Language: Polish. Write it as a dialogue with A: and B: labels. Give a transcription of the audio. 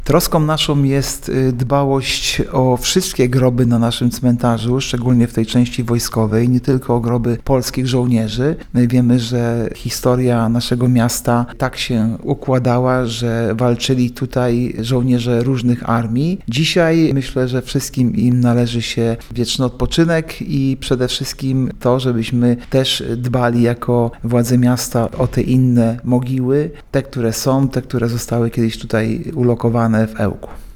A: Troską naszą jest dbałość o wszystkie groby na naszym cmentarzu, szczególnie w tej części wojskowej, nie tylko o groby polskich żołnierzy. Wiemy, że historia naszego miasta tak się układała, że walczyli tutaj żołnierze różnych armii. Dzisiaj myślę, że wszystkim im należy się wieczny odpoczynek i przede wszystkim to, żebyśmy też dbali jako władze miasta o te inne mogiły, te, które są, te, które zostały kiedyś tutaj ulokowane w Ełku.